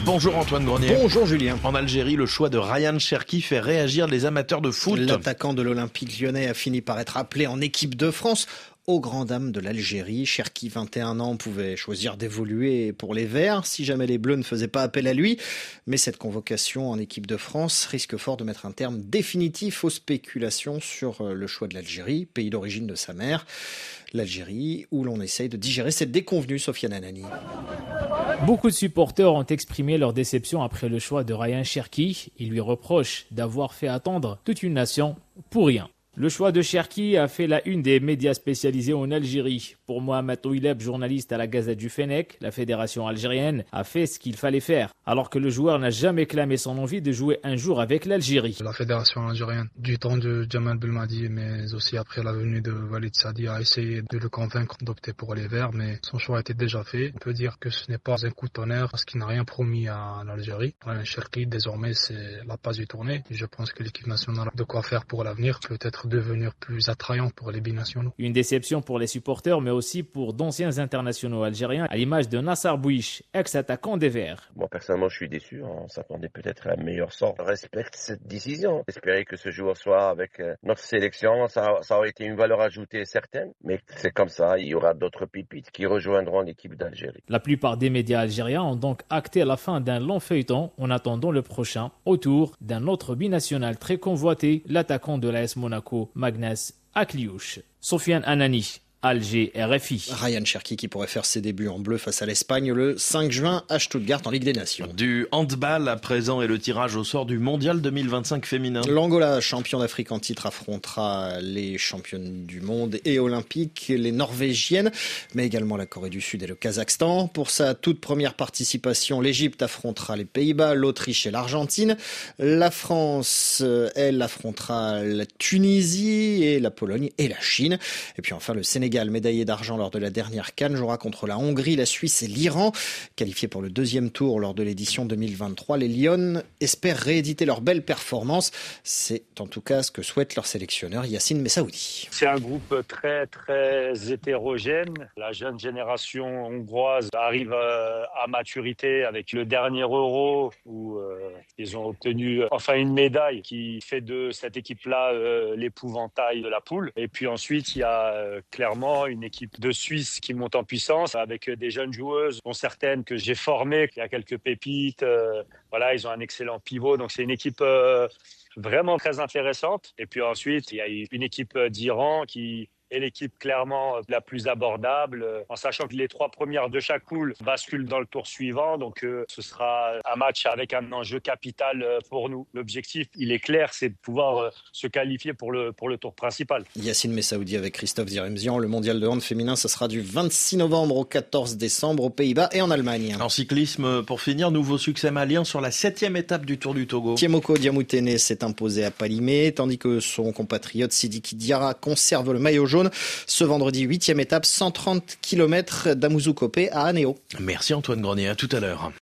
Bonjour Antoine Grenier. Bonjour Julien. En Algérie, le choix de Ryan Cherki fait réagir les amateurs de foot. L'attaquant de l'Olympique lyonnais a fini par être appelé en équipe de France. Aux grandes dames de l'Algérie, Cherki, 21 ans, pouvait choisir d'évoluer pour les Verts si jamais les Bleus ne faisaient pas appel à lui. Mais cette convocation en équipe de France risque fort de mettre un terme définitif aux spéculations sur le choix de l'Algérie, pays d'origine de sa mère. L'Algérie, où l'on essaye de digérer cette déconvenue, Sofiane Anani. Beaucoup de supporters ont exprimé leur déception après le choix de Ryan Cherki. Ils lui reprochent d'avoir fait attendre toute une nation pour rien. Le choix de Cherki a fait la une des médias spécialisés en Algérie. Pour Mohamed Ouileb, journaliste à la Gazette du Fennec, la fédération algérienne a fait ce qu'il fallait faire, alors que le joueur n'a jamais clamé son envie de jouer un jour avec l'Algérie. La fédération algérienne, du temps de Djamal Belmadi, mais aussi après la venue de Walid Sadi, a essayé de le convaincre d'opter pour les Verts, mais son choix était déjà fait. On peut dire que ce n'est pas un coup de tonnerre, parce qu'il n'a rien promis à l'Algérie. Ryan Cherki, désormais, c'est la page est tournée. Je pense que l'équipe nationale a de quoi faire pour l'avenir, peut-être devenir plus attrayant pour les binationaux. Une déception pour les supporters, mais aussi pour d'anciens internationaux algériens, à l'image de Nassar Bouiche, ex-attaquant des Verts. Moi, personnellement, je suis déçu. On s'attendait peut-être à un meilleur sort. Je respecte cette décision. J'espérais que ce joueur soit avec notre sélection. Ça aurait été une valeur ajoutée certaine. Mais c'est comme ça. Il y aura d'autres pépites qui rejoindront l'équipe d'Algérie. La plupart des médias algériens ont donc acté la fin d'un long feuilleton en attendant le prochain, autour d'un autre binational très convoité, l'attaquant de l'AS Monaco, Magnès Akliouche. Sofiane Anani, Alger, RFI. Ryan Cherki qui pourrait faire ses débuts en bleu face à l'Espagne le 5 juin à Stuttgart en Ligue des Nations. Du handball à présent et le tirage au sort du mondial 2025 féminin. L'Angola, champion d'Afrique en titre, affrontera les championnes du monde et olympiques, les Norvégiennes, mais également la Corée du Sud et le Kazakhstan. Pour sa toute première participation, l'Égypte affrontera les Pays-Bas, l'Autriche et l'Argentine. La France, elle, affrontera la Tunisie et la Pologne et la Chine. Et puis enfin le Sénégal, médaillé d'argent lors de la dernière CAN, jouera contre la Hongrie, la Suisse et l'Iran. Qualifiés pour le deuxième tour lors de l'édition 2023, les Lions espèrent rééditer leur belle performance. C'est en tout cas ce que souhaite leur sélectionneur Yacine Messaoudi. C'est un groupe très très hétérogène. La jeune génération hongroise arrive à maturité avec le dernier Euro où ils ont obtenu enfin une médaille qui fait de cette équipe-là l'épouvantail de la poule. Et puis ensuite, il y a clairement une équipe de Suisse qui monte en puissance avec des jeunes joueuses, dont certaines que j'ai formées. Il y a quelques pépites. Voilà, ils ont un excellent pivot. Donc c'est une équipe vraiment très intéressante. Et puis ensuite, il y a une équipe d'Iran qui est l'équipe clairement la plus abordable, en sachant que les 3 premières de chaque poule basculent dans le tour suivant. Donc ce sera un match avec un enjeu capital pour nous. L'objectif, il est clair, c'est de pouvoir se qualifier pour le tour principal. Yacine Messaoudi avec Christophe Diremzian. Le mondial de hand féminin, ça sera du 26 novembre au 14 décembre aux Pays-Bas et en Allemagne. En cyclisme, pour finir, nouveau succès malien sur la 7e étape du Tour du Togo. Tiemoko Diamoutene s'est imposé à Palimé, tandis que son compatriote Sidiki Diarra conserve le maillot jaune. Ce vendredi, 8e étape, 130 km d'Amouzou-Kopé à Anéo. Merci Antoine Grenier, à tout à l'heure.